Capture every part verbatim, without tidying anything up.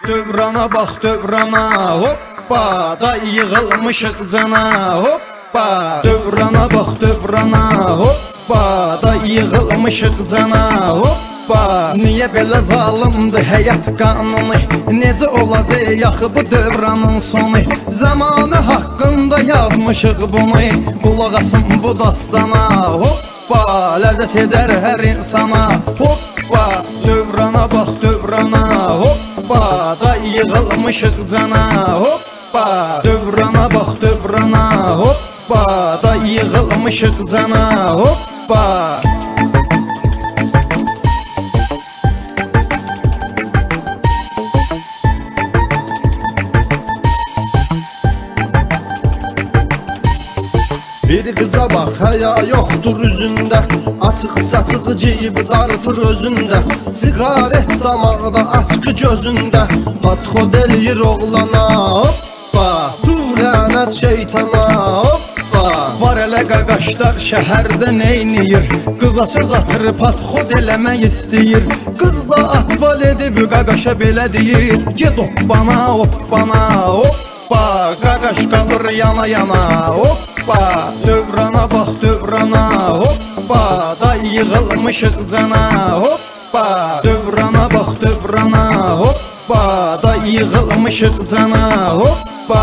Dövrana bax dövrana, hoppa, da yığılmışıq cana, hoppa. Dövrana bax dövrana, hoppa, da yığılmışıq cana, hoppa. Niyə belə zalimdir həyat qanunu, necə olacaq yaxı bu dövranın sonu? Zamanı haqqında yazmışıq bunu, qulaq asın bu dastana, hoppa. Ləzzət edər hər insana, hoppa. Dövrana bax dövrana, hoppa, da yığılmışıq cana, hoppa. Dövrana bax dövrana, hoppa, da yığılmışıq cana, hoppa. Bir kıza bak, həya yoxdur üzündə, açıq saçıq geyib dartır özündə, sigaret damaqda, açqı gözündə, padxod eləyir oğlana, hoppa. Tu lənət şeytana, hoppa. Var elə qaqaşlar şəhərdə neyniyir, qıza söz atır, padxod eləmək istəyir. Qız da atval edib qaqaşa belə deyir, get hoppana, hoppana, hoppa. Qaqaş qalır yana yana, hoppa. Dövrana bax dövrana, hoppa, da yığılmışıq cana, hoppa. Dövrana bax dövrana, hoppa, da yığılmışıq cana, hoppa.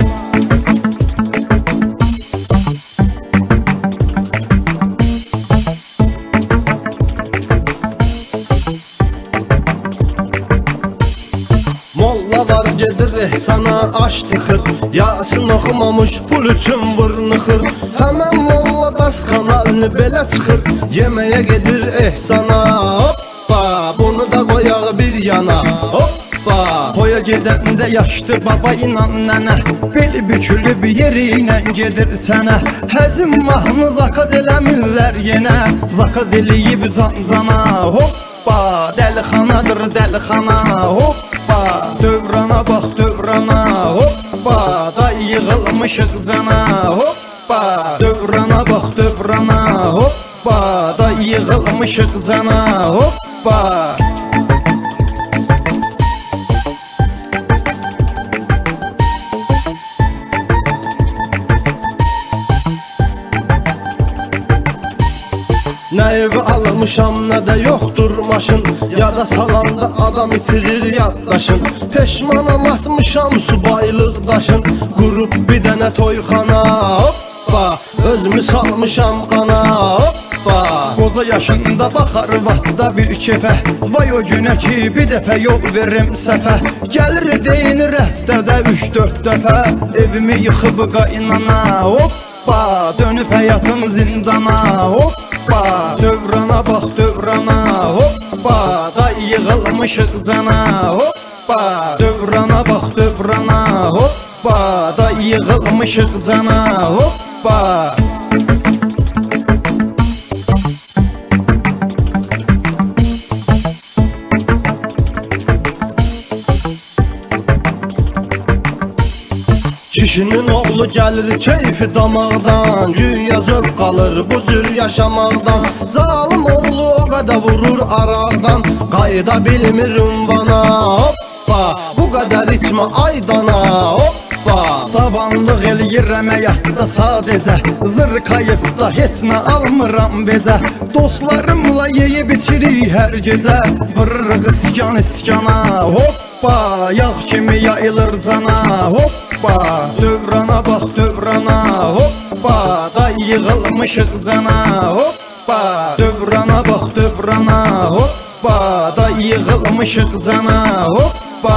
Molla var gedir ehsana aş tıxır, Yasin oxumamış pul üçün vırnıxır. Həmən molla das kanalını belə çıxır, yeməyə gedir ehsana, hoppa. Bunu da qoyaq bir yana, hoppa. Toya gedəndə yaşlı baba inan nənə, bel bükülüb yeri ilə gedir sənə. Həzim mahnı zakaz eləmirlər yenə, zakaz eləyib can-cana, hoppa. Dəlixanadır dəlixana, hoppa. Dövrana bax dövrana, hoppa, da yığılmışıq cana, hoppa. Dövrana bax dövrana, hoppa, da yığılmışıq cana, hoppa. Nə evi almışam, nə də yoxdur maşın, yada salanda adam itirir yaddaşın. Peşmanam atmışam subaylıq daşın, qurub bir dənə toyxana, hoppa. Özümü salmışam qana, hoppa. Qoza yaşında baxar vaxtda bir kefə, vay o günə ki bir dəfə yol verim səfə. Gəlir deyinir həftədə üç dörd dəfə, evimi yıxıb qaynana, hoppa. Dönüb həyatım zindana, hoppa. Dövrana bax dövrana, hoppa, da yığılmışıq cana, hoppa. Dövrana bax dövrana, hoppa, da yığılmışıq cana, hoppa. Kişinin oğlu gəlir keyfi damaqdan, güya zövq qalır bu cür yaşamaqdan. Zalim oğlu o qədər vurur araqdan, qayda bilmir ünvana, hoppa. Bu qədər içmə aydana, hoppa. Cavanlıq eləyir əməyatda sadəcə, zır kayıfda heç nə almıram becə. Dostlarımla yeyib içirik hər gecə, vırırıq iskan iskana, hoppa. Yağ kimi yayılır cana, hoppa. Dövrana bax dövrana, hoppa, da yığılmışıq cana, hoppa. Dövrana bax dövrana, hoppa, da yığılmışıq cana, hoppa.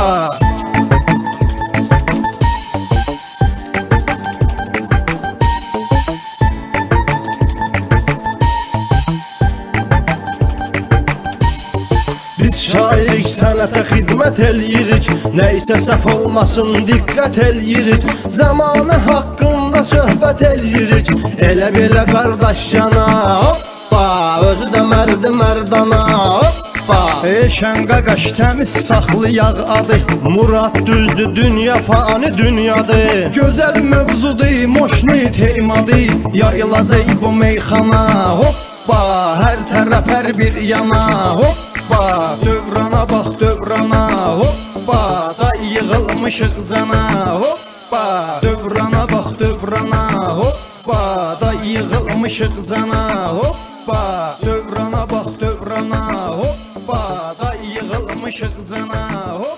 Biz şairik, sənətə xidmət eləyirik, nəysə səhv olmasın diqqət eləyirik. Zamanı haqqında söhbət eləyirik, elə belə qardaş yana, hoppa. Özü də mərdi mərdana, hoppa. Eşən qaqaş təmiz saxlayaq adı, Murad düzdür dünya fani dünyadır. Gözəl mövzudur, moşnu teymadı, yayılacaq bu meyxana, hoppa. Hər tərəf hər bir yana, hoppa. Dövrana bax dövrana, hoppa. yığılmışıq cana. Hoppa, dövrana bax dövrana. Hoppa, da yığılmışıq cana. Hoppa, dövrana bax dövrana. Hoppa, da yığılmışıq cana.